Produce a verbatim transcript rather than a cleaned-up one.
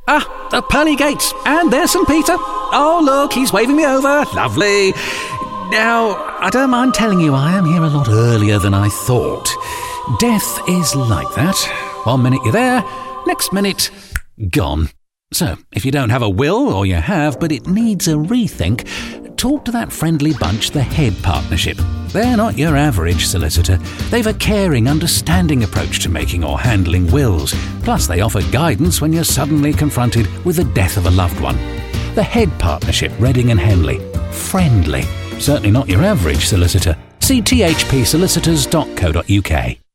Ah, the pearly gates, and there's Saint Peter. Oh, look, he's waving me over. Lovely. Now, I don't mind telling you I am here a lot earlier than I thought. Death is like that. One minute you're there, next minute, gone. So, if you don't have a will, or you have, but it needs a rethink, talk to that friendly bunch, the Head Partnership. They're not your average solicitor. They've a caring, understanding approach to making or handling wills. Plus, they offer guidance when you're suddenly confronted with the death of a loved one. The Head Partnership, Reading and Henley. Friendly. Certainly not your average solicitor. See t h p solicitors dot co dot u k.